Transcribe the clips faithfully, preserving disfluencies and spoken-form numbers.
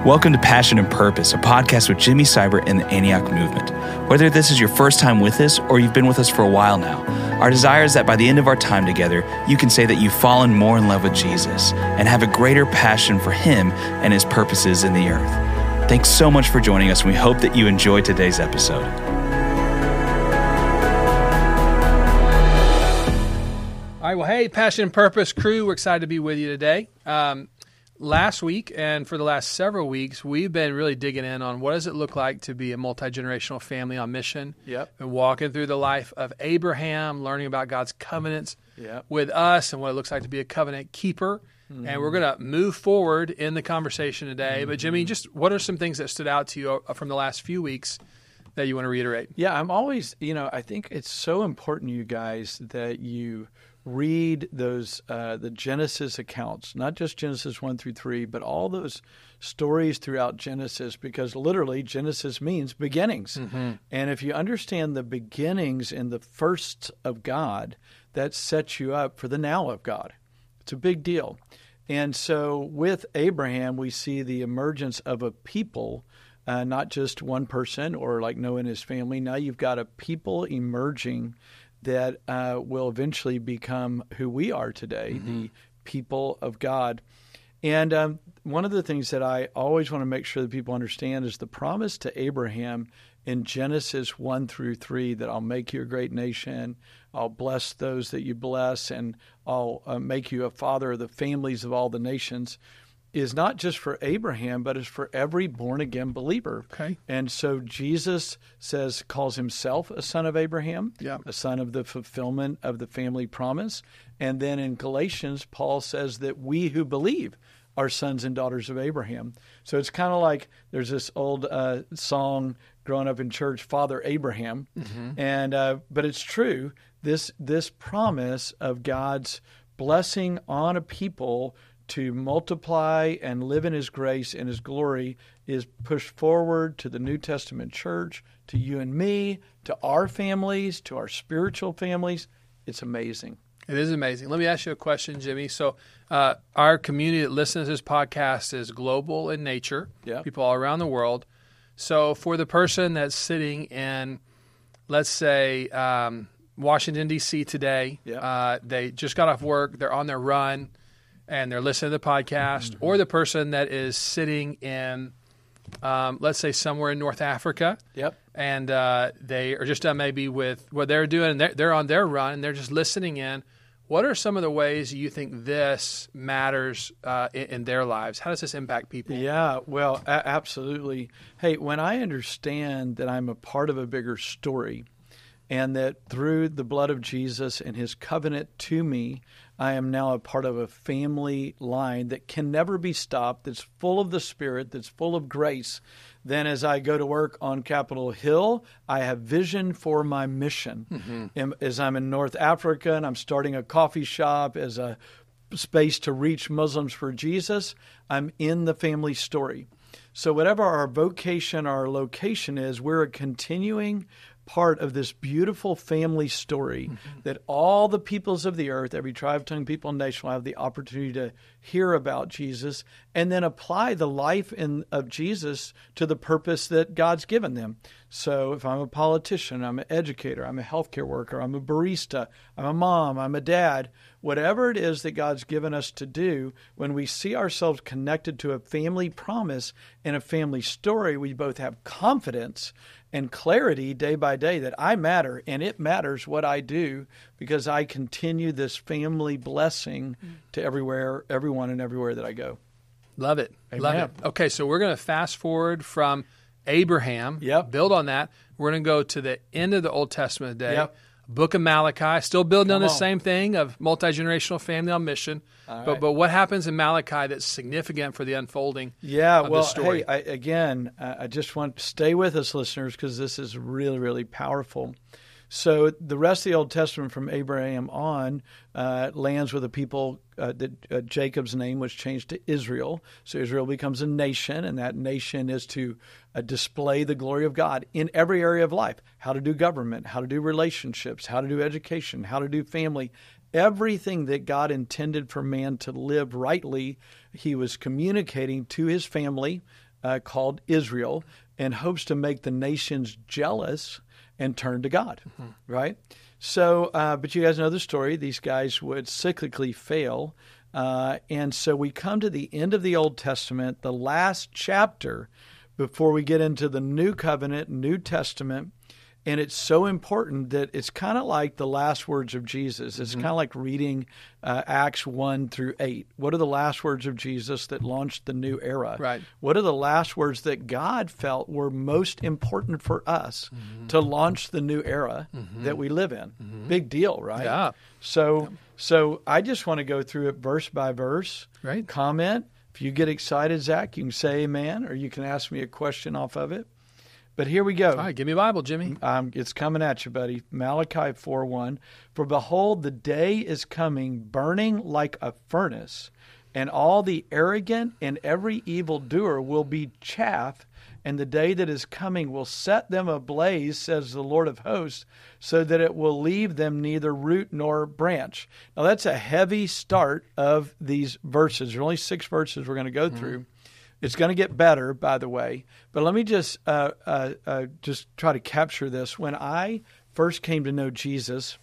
Welcome to Passion and Purpose, a podcast with Jimmy Seibert and the Antioch Movement. Whether this is your first time with us or you've been with us for a while now, our desire is that by the end of our time together, you can say that you've fallen more in love with Jesus and have a greater passion for Him and His purposes in the earth. Thanks so much for joining us, and we hope that you enjoyed today's episode. All right, well, hey, Passion and Purpose crew, we're excited to be with you today. Um, last week and for the last several weeks, we've been really digging in on what does it look like to be a multi-generational family on mission. Yep. And walking through the life of Abraham, learning about God's covenants Yep. with us and what it looks like to be a covenant keeper. Mm-hmm. And we're going to move forward in the conversation today. Mm-hmm. But Jimmy, just what are some things that stood out to you from the last few weeks that you want to reiterate? Yeah, I'm always, you know, I think it's so important, you guys, that you read those, uh, the Genesis accounts, not just Genesis one through three, but all those stories throughout Genesis, because literally Genesis means beginnings. Mm-hmm. And if you understand the beginnings in the first of God, that sets you up for the now of God. It's a big deal. And so with Abraham, we see the emergence of a people, uh, not just one person or like Noah and his family. Now you've got a people emerging that uh, will eventually become who we are today, mm-hmm. the people of God. And um, one of the things that I always want to make sure that people understand is the promise to Abraham in Genesis one through three that I'll make you a great nation, I'll bless those that you bless, and I'll uh, make you a father of the families of all the nations, is not just for Abraham, but is for every born-again believer. Okay. And so Jesus says, calls himself a son of Abraham, yeah. a son of the fulfillment of the family promise. And then in Galatians, Paul says that we who believe are sons and daughters of Abraham. So it's kind of like there's this old uh, song growing up in church, Father Abraham. Mm-hmm. And uh, but it's true, this this promise of God's blessing on a people to multiply and live in His grace and His glory is pushed forward to the New Testament church, to you and me, to our families, to our spiritual families. It's amazing. It is amazing. Let me ask you a question, Jimmy. So uh, our community that listens to this podcast is global in nature, yeah. people all around the world. So for the person that's sitting in, let's say, um, Washington, D C today, yeah. uh, they just got off work, they're on their run, and they're listening to the podcast, mm-hmm. or the person that is sitting in, um, let's say, somewhere in North Africa, yep. and uh, they are just done maybe with what they're doing, and they're, they're on their run, and they're just listening in. What are some of the ways you think this matters uh, in, in their lives? How does this impact people? Yeah, well, a- absolutely. Hey, when I understand that I'm a part of a bigger story, and that through the blood of Jesus and His covenant to me, I am now a part of a family line that can never be stopped, that's full of the Spirit, that's full of grace. Then as I go to work on Capitol Hill, I have vision for my mission. Mm-hmm. And as I'm in North Africa and I'm starting a coffee shop as a space to reach Muslims for Jesus, I'm in the family story. So whatever our vocation, our location is, we're a continuing part of this beautiful family story mm-hmm. that all the peoples of the earth, every tribe, tongue, people, and nation will have the opportunity to hear about Jesus and then apply the life in, of Jesus to the purpose that God's given them. So if I'm a politician, I'm an educator, I'm a healthcare worker, I'm a barista, I'm a mom, I'm a dad, whatever it is that God's given us to do, when we see ourselves connected to a family promise and a family story, we both have confidence and clarity day by day that I matter, and it matters what I do because I continue this family blessing to everywhere, everyone and everywhere that I go. Love it. Amen. Love it. Okay, so we're going to fast forward from Abraham, yep. build on that. We're going to go to the end of the Old Testament today. Yep. Book of Malachi, still building Come on the on. same thing of multi-generational family on mission. All But right. but what happens in Malachi that's significant for the unfolding yeah, of well, the story? hey, I, again, uh, I just want to stay with us, listeners, because this is really, really powerful. So the rest of the Old Testament from Abraham on uh, lands with a people uh, that uh, Jacob's name was changed to Israel. So Israel becomes a nation, and that nation is to uh, display the glory of God in every area of life. How to do government, how to do relationships, how to do education, how to do family. Everything that God intended for man to live rightly, He was communicating to His family uh, called Israel and hopes to make the nations jealous and turn to God, mm-hmm. right? So, uh, but you guys know the story. These guys would cyclically fail. Uh, and so we come to the end of the Old Testament, the last chapter before we get into the New Covenant, New Testament. And it's so important that it's kind of like the last words of Jesus. It's mm-hmm. kind of like reading uh, Acts one through eight. What are the last words of Jesus that launched the new era? Right. What are the last words that God felt were most important for us mm-hmm. to launch the new era mm-hmm. that we live in? Mm-hmm. Big deal, right? Yeah. So, yeah. so I just want to go through it verse by verse, right. comment. If you get excited, Zach, you can say amen, or you can ask me a question off of it. But here we go. All right, give me a Bible, Jimmy. Um, it's coming at you, buddy. Malachi four one. For behold, the day is coming, burning like a furnace, and all the arrogant and every evildoer will be chaff, and the day that is coming will set them ablaze, says the Lord of hosts, so that it will leave them neither root nor branch. Now, that's a heavy start of these verses. There are only six verses we're going to go mm-hmm. through. It's going to get better, by the way. But let me just uh, uh, uh, just try to capture this. When I first came to know Jesus,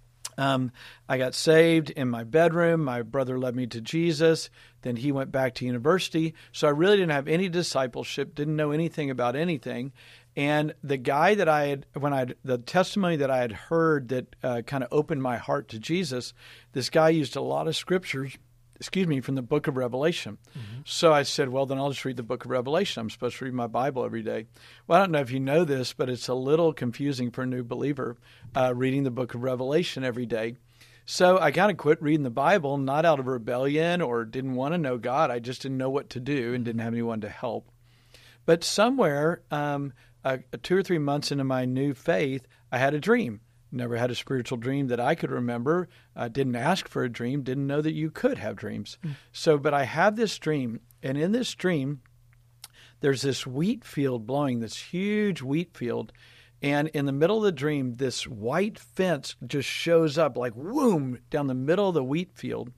um, I got saved in my bedroom. My brother led me to Jesus. Then he went back to university. So I really didn't have any discipleship, didn't know anything about anything. And the guy that I had, when I, the testimony that I had heard that uh, kind of opened my heart to Jesus, this guy used a lot of scriptures excuse me, from the book of Revelation. Mm-hmm. So I said, well, then I'll just read the book of Revelation. I'm supposed to read my Bible every day. Well, I don't know if you know this, but it's a little confusing for a new believer uh, reading the book of Revelation every day. So I kind of quit reading the Bible, not out of rebellion or didn't want to know God. I just didn't know what to do and didn't have anyone to help. But somewhere, um, uh, two or three months into my new faith, I had a dream. Never had a spiritual dream that I could remember. I didn't ask for a dream, didn't know that you could have dreams. Mm. So, but I had this dream, and in this dream, there's this wheat field blowing, this huge wheat field, and in the middle of the dream, this white fence just shows up like, whoom, down the middle of the wheat field,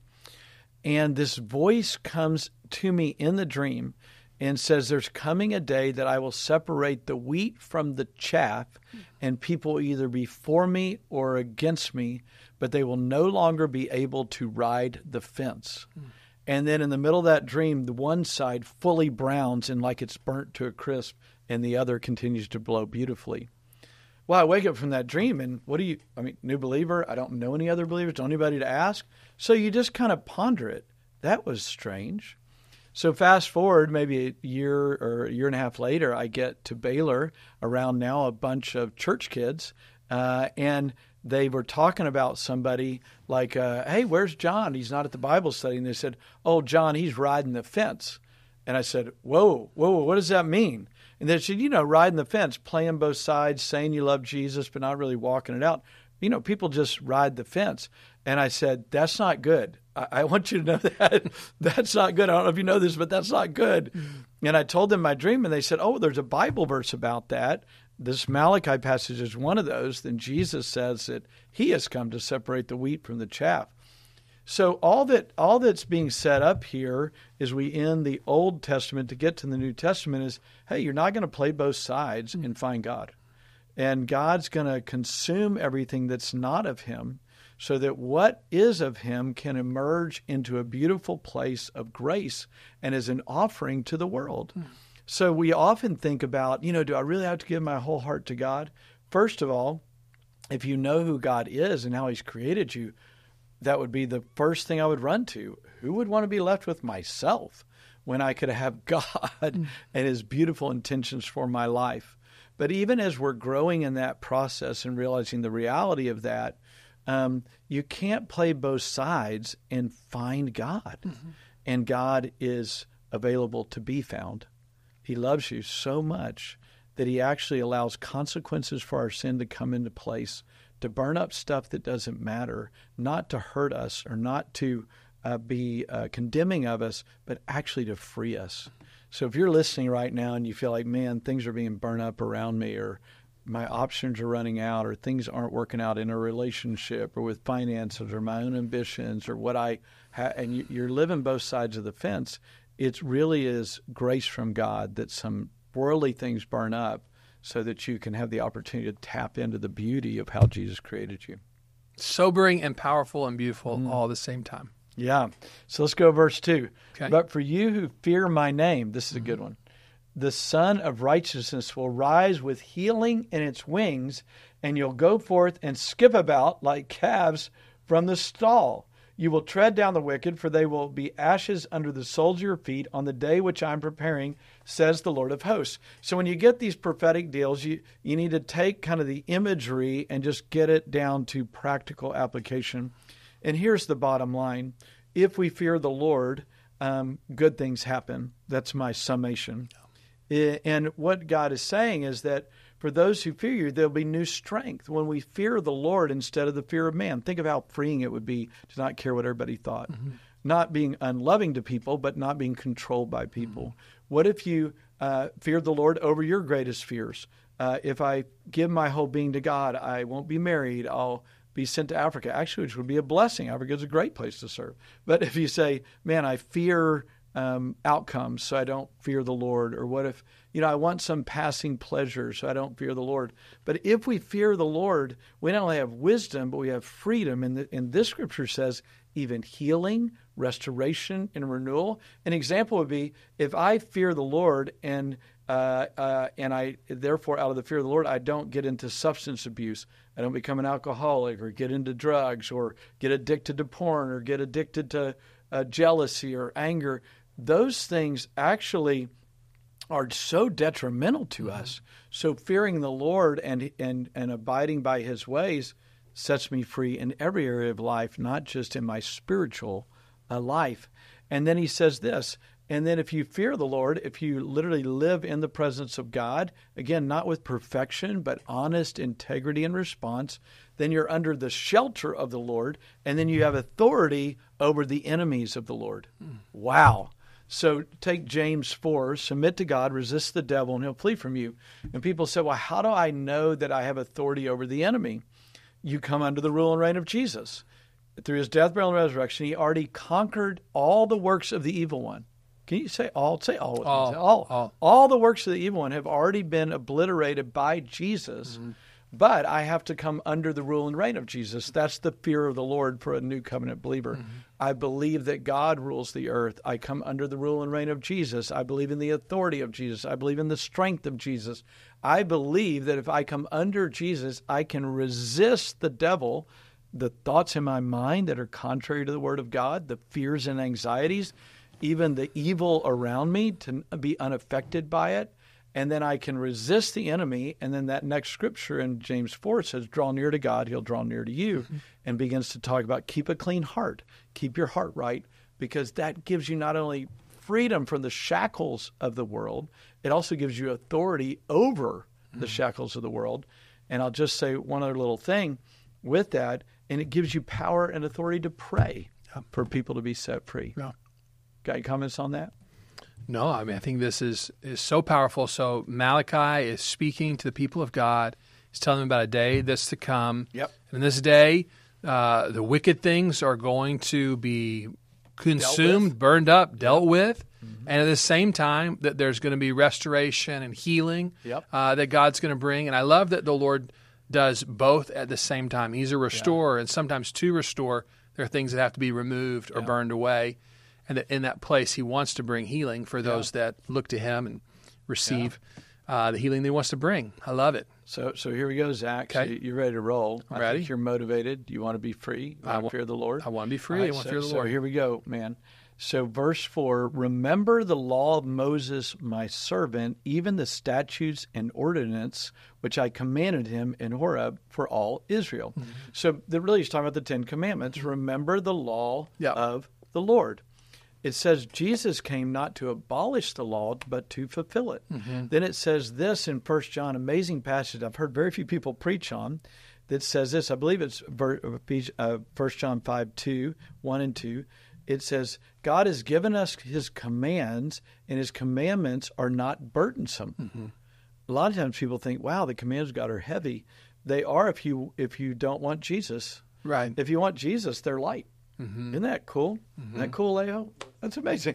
and this voice comes to me in the dream and says, there's coming a day that I will separate the wheat from the chaff, and people will either be for me or against me, but they will no longer be able to ride the fence. Mm. And then in the middle of that dream, the one side fully browns and like it's burnt to a crisp, and the other continues to blow beautifully. Well, I wake up from that dream, and what do you, I mean, new believer, I don't know any other believers, don't anybody to ask. So you just kind of ponder it. That was strange. So fast forward maybe a year or a year and a half later, I get to Baylor around now a bunch of church kids, uh, and they were talking about somebody like, uh, hey, where's John? He's not at the Bible study. And they said, oh, John, he's riding the fence. And I said, whoa, whoa, what does that mean? And they said, you know, riding the fence, playing both sides, saying you love Jesus, but not really walking it out. You know, people just ride the fence. And I said, that's not good. I, I want you to know that. That's not good. I don't know if you know this, but that's not good. Mm-hmm. And I told them my dream, and they said, oh, there's a Bible verse about that. This Malachi passage is one of those. Then Jesus says that he has come to separate the wheat from the chaff. So all that all that's being set up here as we end the Old Testament to get to the New Testament is, hey, you're not going to play both sides mm-hmm. and find God. And God's going to consume everything that's not of him so that what is of him can emerge into a beautiful place of grace and as an offering to the world. Mm. So we often think about, you know, do I really have to give my whole heart to God? First of all, if you know who God is and how he's created you, that would be the first thing I would run to. Who would want to be left with myself when I could have God mm. and his beautiful intentions for my life? But even as we're growing in that process and realizing the reality of that, um, you can't play both sides and find God. Mm-hmm. And God is available to be found. He loves you so much that he actually allows consequences for our sin to come into place, to burn up stuff that doesn't matter, not to hurt us or not to uh, be uh, condemning of us, but actually to free us. So if you're listening right now and you feel like, man, things are being burned up around me, or my options are running out, or things aren't working out in a relationship or with finances or my own ambitions or what I ha- and you, you're living both sides of the fence, it really is grace from God that some worldly things burn up so that you can have the opportunity to tap into the beauty of how Jesus created you. Sobering and powerful and beautiful mm. all at the same time. Yeah. So let's go to verse two. Okay. But for you who fear my name, this is mm-hmm. a good one. The Son of Righteousness will rise with healing in its wings, and you'll go forth and skip about like calves from the stall. You will tread down the wicked, for they will be ashes under the soles of your feet on the day which I'm preparing, says the Lord of hosts. So when you get these prophetic deals, you, you need to take kind of the imagery and just get it down to practical application. And here's the bottom line. If we fear the Lord, um, good things happen. That's my summation. And what God is saying is that for those who fear you, there'll be new strength when we fear the Lord instead of the fear of man. Think of how freeing it would be to not care what everybody thought. Mm-hmm. Not being unloving to people, but not being controlled by people. Mm-hmm. What if you uh, feared the Lord over your greatest fears? Uh, if I give my whole being to God, I won't be married. I'll be sent to Africa, actually, which would be a blessing. Africa is a great place to serve. But if you say, man, I fear um, outcomes, so I don't fear the Lord. Or what if, you know, I want some passing pleasure, so I don't fear the Lord. But if we fear the Lord, we not only have wisdom, but we have freedom. And, the, and this scripture says even healing, restoration, and renewal. An example would be if I fear the Lord and uh, uh, and I, therefore, out of the fear of the Lord, I don't get into substance abuse. I don't become an alcoholic or get into drugs or get addicted to porn or get addicted to uh, jealousy or anger. Those things actually are so detrimental to mm-hmm. us. So fearing the Lord and, and, and abiding by his ways sets me free in every area of life, not just in my spiritual uh, life. And then he says this, and then if you fear the Lord, if you literally live in the presence of God, again, not with perfection, but honest integrity and response, then you're under the shelter of the Lord, and then you have authority over the enemies of the Lord. Mm. Wow. So take James four, submit to God, resist the devil, and he'll flee from you. And people say, well, how do I know that I have authority over the enemy? You come under the rule and reign of Jesus. Through his death, burial, and resurrection, he already conquered all the works of the evil one. Can you say all? Say all. With all, me. Say all. all. All the works of the evil one have already been obliterated by Jesus. Mm-hmm. But I have to come under the rule and reign of Jesus. That's the fear of the Lord for a new covenant believer. Mm-hmm. I believe that God rules the earth. I come under the rule and reign of Jesus. I believe in the authority of Jesus. I believe in the strength of Jesus. I believe that if I come under Jesus, I can resist the devil, the thoughts in my mind that are contrary to the word of God, the fears and anxieties, even the evil around me, to be unaffected by it. And then I can resist the enemy. And then that next scripture in James four says, draw near to God, he'll draw near to you, mm-hmm. and begins to talk about keep a clean heart, keep your heart right, because that gives you not only freedom from the shackles of the world, it also gives you authority over mm-hmm. the shackles of the world. And I'll just say one other little thing with that, and it gives you power and authority to pray yeah. for people to be set free. Yeah. Got any comments on that? No, I mean, I think this is, is so powerful. So Malachi is speaking to the people of God. He's telling them about a day that's to come. Yep. And in this day, uh, the wicked things are going to be consumed, burned up, yep. dealt with. Mm-hmm. And at the same time, that there's going to be restoration and healing yep. uh, that God's going to bring. And I love that the Lord does both at the same time. He's a restorer, yeah. and sometimes to restore, there are things that have to be removed or yeah. burned away. And that in that place, he wants to bring healing for those yeah. that look to him and receive yeah. uh, the healing that he wants to bring. I love it. So so here we go, Zach. Okay. So you're ready to roll. I'm I ready. think you're motivated. You want to be free. You want to fear the Lord. I want to be free. Right, I want to so, fear the so Lord. Here we go, man. So verse four, remember the law of Moses, my servant, even the statutes and ordinance which I commanded him in Horeb for all Israel. Mm-hmm. So that really is talking about the Ten Commandments. Remember the law yep. of the Lord. It says Jesus came not to abolish the law, but to fulfill it. Mm-hmm. Then it says this in First John, amazing passage I've heard very few people preach on, that says this. I believe it's First John five, two, one and two. It says, God has given us his commands, and his commandments are not burdensome. Mm-hmm. A lot of times people think, wow, the commands of God are heavy. They are if you if you don't want Jesus. Right. If you want Jesus, they're light. Mm-hmm. Isn't that cool? Mm-hmm. Isn't that cool, Leo? That's amazing.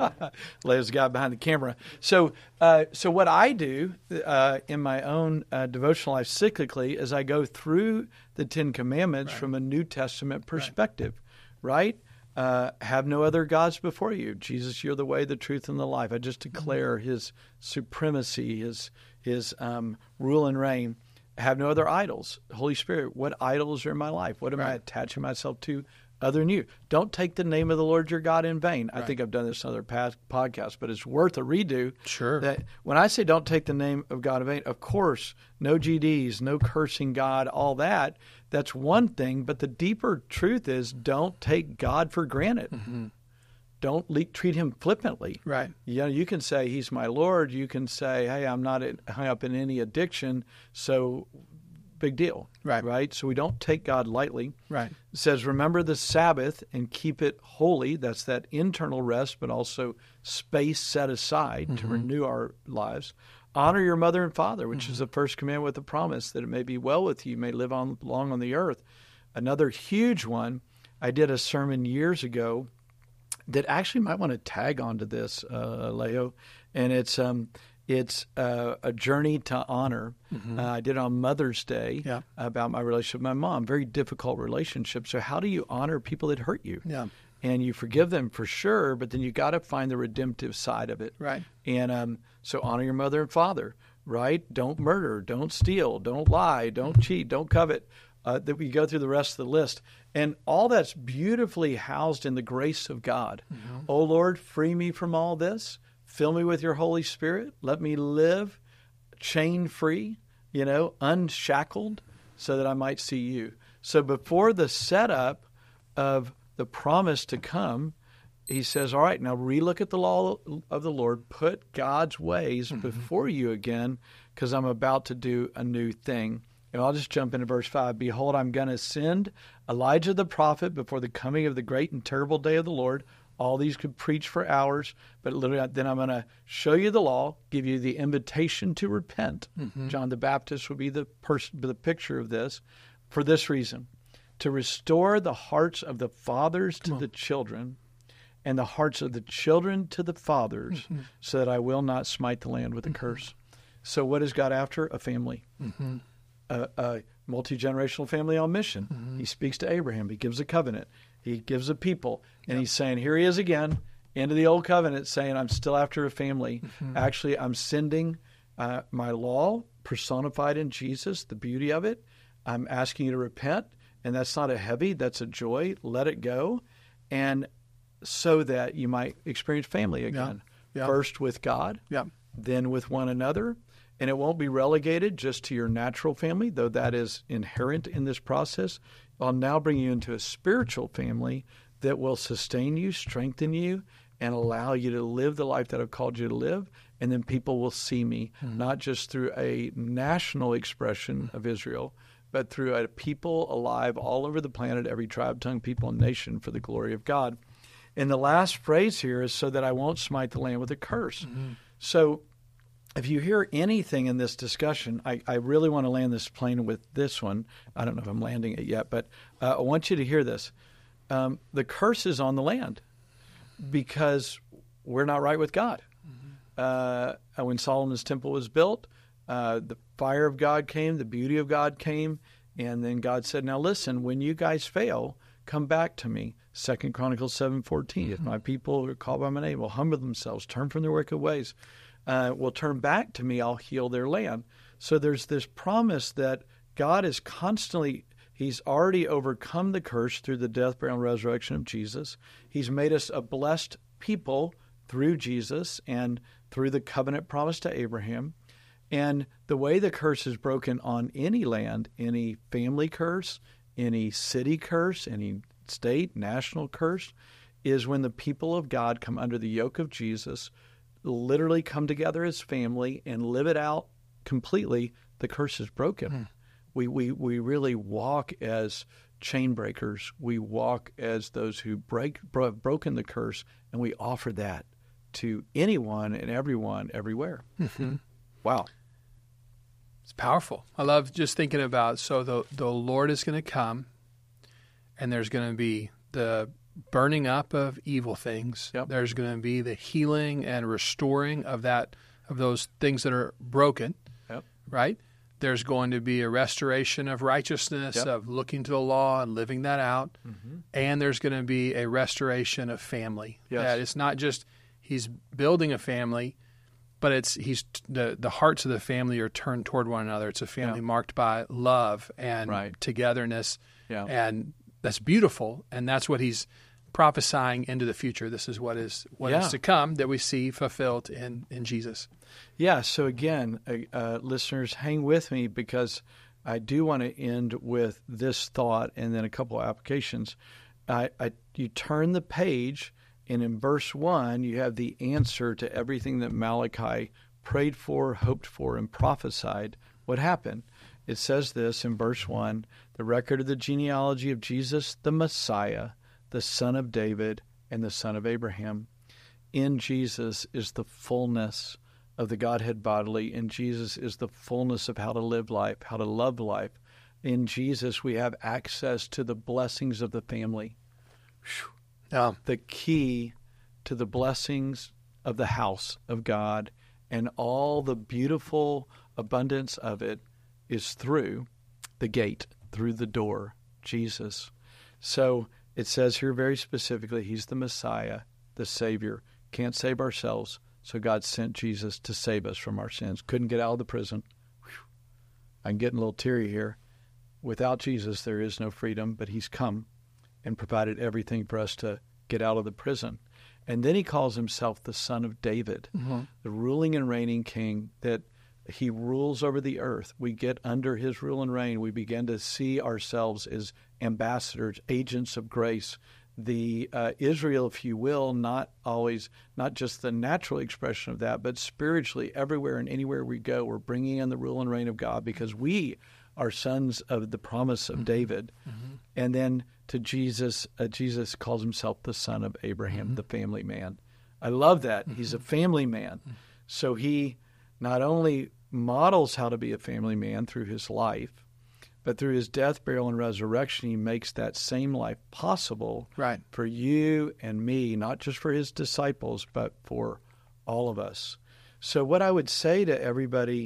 Leo's the guy behind the camera. So, uh, so what I do uh, in my own uh, devotional life cyclically is I go through the Ten Commandments right. from a New Testament perspective, right? right? Uh, have no other gods before you. Jesus, you're the way, the truth, and the life. I just declare mm-hmm. his supremacy, his his um, rule and reign. Have no other idols. Holy Spirit, what idols are in my life? What am right. I attaching myself to other than you? Don't take the name of the Lord your God in vain. Right. I think I've done this in other past podcasts, but it's worth a redo. Sure. That when I say don't take the name of God in vain, of course, no G Ds, no cursing God, all that. That's one thing, but the deeper truth is don't take God for granted. Mm-hmm. Don't le- treat him flippantly. Right. You know, you can say he's my Lord. You can say, hey, I'm not hung up in any addiction, so big deal. Right. Right. So we don't take God lightly. Right. It says, remember the Sabbath and keep it holy. That's that internal rest, but also space set aside mm-hmm. to renew our lives. Honor your mother and father, which mm-hmm. is the first commandment with a promise that it may be well with you, you may live on long on the earth. Another huge one, I did a sermon years ago that actually might want to tag onto this, uh, Leo, and it's um, it's uh, a journey to honor. Mm-hmm. Uh, I did it on Mother's Day yeah. about my relationship with my mom. Very difficult relationship. So how do you honor people that hurt you? Yeah. And you forgive them for sure, but then you got to find the redemptive side of it. Right. And um, so honor your mother and father, right? Don't murder, don't steal, don't lie, don't cheat, don't covet. Uh, that we go through the rest of the list. And all that's beautifully housed in the grace of God. Mm-hmm. Oh, Lord, free me from all this. Fill me with your Holy Spirit. Let me live chain-free, you know, unshackled, so that I might see you. So before the setup of the promise to come, he says, all right, now relook at the law of the Lord. Put God's ways mm-hmm. before you again, because I'm about to do a new thing. And I'll just jump into verse five. Behold, I'm going to send Elijah the prophet before the coming of the great and terrible day of the Lord. All these could preach for hours, but literally then I'm going to show you the law, give you the invitation to repent. Mm-hmm. John the Baptist would be the person, the picture of this, for this reason, to restore the hearts of the fathers to the children and the hearts of the children to the fathers, mm-hmm. so that I will not smite the land with a mm-hmm. curse. So what is God after? A family. Mm-hmm. A, a multi-generational family on mission. Mm-hmm. He speaks to Abraham. He gives a covenant. He gives a people. And yep. he's saying, here he is again, into the old covenant, saying, I'm still after a family. Mm-hmm. Actually, I'm sending uh, my law personified in Jesus, the beauty of it. I'm asking you to repent. And that's not a heavy, that's a joy. Let it go. And so that you might experience family again. Yeah. Yeah. First with God, yeah. then with one another. And it won't be relegated just to your natural family, though that is inherent in this process. I'll now bring you into a spiritual family that will sustain you, strengthen you, and allow you to live the life that I've called you to live. And then people will see me, mm-hmm. not just through a national expression of Israel, but through a people alive all over the planet, every tribe, tongue, people, and nation, for the glory of God. And the last phrase here is so that I won't smite the land with a curse. Mm-hmm. So if you hear anything in this discussion, I, I really want to land this plane with this one. I don't know if I'm landing it yet, but uh, I want you to hear this. Um, the curse is on the land because we're not right with God. Mm-hmm. Uh, when Solomon's temple was built, uh, the fire of God came, the beauty of God came, and then God said, now listen, when you guys fail, come back to me. Second Chronicles seven fourteen. Mm-hmm. If my people who are called by my name will humble themselves, turn from their wicked ways, uh, will turn back to me, I'll heal their land. So there's this promise that God is constantly, he's already overcome the curse through the death, burial, and resurrection of Jesus. He's made us a blessed people through Jesus and through the covenant promise to Abraham. And the way the curse is broken on any land, any family curse, any city curse, any state, national curse, is when the people of God come under the yoke of Jesus, literally come together as family and live it out completely, the curse is broken. Hmm. We, we, we really walk as chain breakers. We walk as those who break bro- broken the curse, and we offer that to anyone and everyone everywhere. Mm-hmm. Wow. It's powerful. I love just thinking about, so the the Lord is going to come, and there's going to be the burning up of evil things. Yep. There's going to be the healing and restoring of that of those things that are broken. Yep. Right? There's going to be a restoration of righteousness, Yep. of looking to the law and living that out. Mm-hmm. And there's going to be a restoration of family. Yes. That it's not just he's building a family, but it's he's the the hearts of the family are turned toward one another. It's a family Yeah. marked by love and Right. togetherness. Yeah. And that's beautiful. And that's what he's prophesying into the future. This is what is what Yeah. is to come that we see fulfilled in, in Jesus. Yeah, so again, uh, uh, listeners, hang with me because I do want to end with this thought and then a couple of applications. I, I, you turn the page, and in verse one, you have the answer to everything that Malachi prayed for, hoped for, and prophesied would happen. It says this in verse one, the record of the genealogy of Jesus, the Messiah, the son of David, and the son of Abraham. In Jesus is the fullness of the Godhead bodily. In Jesus is the fullness of how to live life, how to love life. In Jesus, we have access to the blessings of the family. Whew. Um, The key to the blessings of the house of God and all the beautiful abundance of it is through the gate, through the door, Jesus. So it says here very specifically, he's the Messiah, the Savior. Can't save ourselves, so God sent Jesus to save us from our sins. Couldn't get out of the prison. Whew. I'm getting a little teary here. Without Jesus, there is no freedom, but he's come and provided everything for us to get out of the prison. And then he calls himself the Son of David, mm-hmm. the ruling and reigning king, that he rules over the earth. We get under his rule and reign. We begin to see ourselves as ambassadors, agents of grace. The uh, Israel, if you will, not always, not just the natural expression of that, but spiritually, everywhere and anywhere we go, we're bringing in the rule and reign of God because we are sons of the promise of mm-hmm. David. Mm-hmm. And then to Jesus, uh, Jesus calls himself the son of Abraham, mm-hmm. the family man. I love that. Mm-hmm. He's a family man. Mm-hmm. So he not only models how to be a family man through his life, but through his death, burial, and resurrection, he makes that same life possible Right. for you and me, not just for his disciples, but for all of us. So what I would say to everybody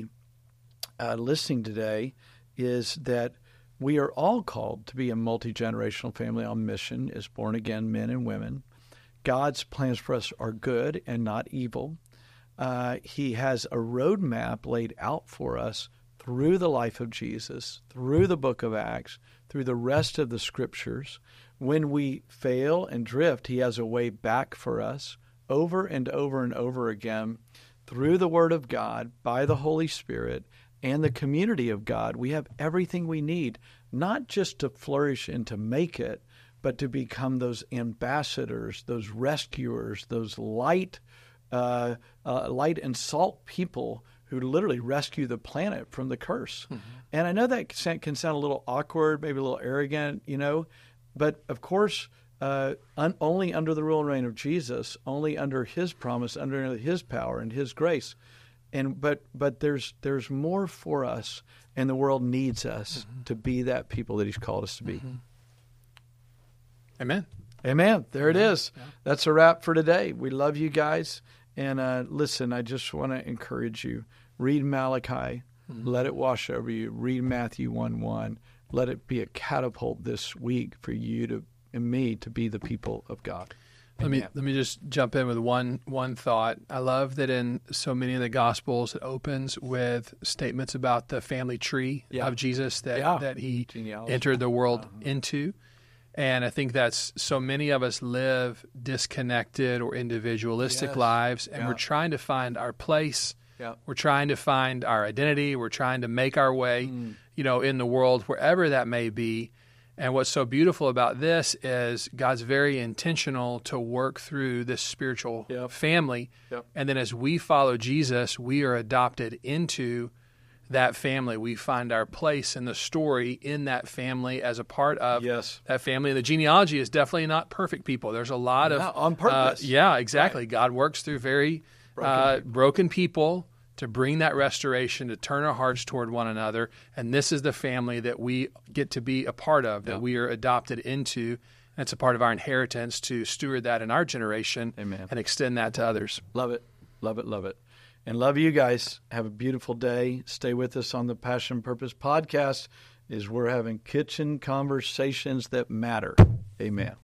uh, listening today is that we are all called to be a multi-generational family on mission as born-again men and women. God's plans for us are good and not evil. Uh, he has a roadmap laid out for us through the life of Jesus, through the book of Acts, through the rest of the scriptures. When we fail and drift, he has a way back for us over and over and over again through the Word of God, by the Holy Spirit, and the community of God. We have everything we need, not just to flourish and to make it, but to become those ambassadors, those rescuers, those light, uh, uh, light and salt people who literally rescue the planet from the curse. Mm-hmm. And I know that can sound a little awkward, maybe a little arrogant, you know, but of course, uh, un- only under the rule and reign of Jesus, only under his promise, under his power and his grace. And but but there's there's more for us, and the world needs us mm-hmm. to be that people that he's called us to be. Mm-hmm. Amen. Amen. There it is. Yeah. That's a wrap for today. We love you guys. And uh, listen, I just want to encourage you. Read Malachi. Mm-hmm. Let it wash over you. Read Matthew one one. Let it be a catapult this week for you to and me to be the people of God. Let me let me just jump in with one one thought. I love that in so many of the Gospels it opens with statements about the family tree yeah. of Jesus that, yeah. that he Genealogy. entered the world uh-huh. into. And I think that's so many of us live disconnected or individualistic yes. lives, and yeah. we're trying to find our place. Yeah. We're trying to find our identity. We're trying to make our way, mm. you know, in the world, wherever that may be. And what's so beautiful about this is God's very intentional to work through this spiritual yep. family. Yep. And then as we follow Jesus, we are adopted into that family. We find our place in the story in that family as a part of yes. that family. And the genealogy is definitely not perfect people. There's a lot yeah, of... on purpose. Uh, yeah, exactly. Right. God works through very broken, uh, people. broken people to bring that restoration, to turn our hearts toward one another. And this is the family that we get to be a part of, that yeah. we are adopted into. And it's a part of our inheritance to steward that in our generation. Amen. And extend that to others. Love it. Love it. Love it. And love you guys. Have a beautiful day. Stay with us on the Passion and Purpose podcast as we're having kitchen conversations that matter. Amen.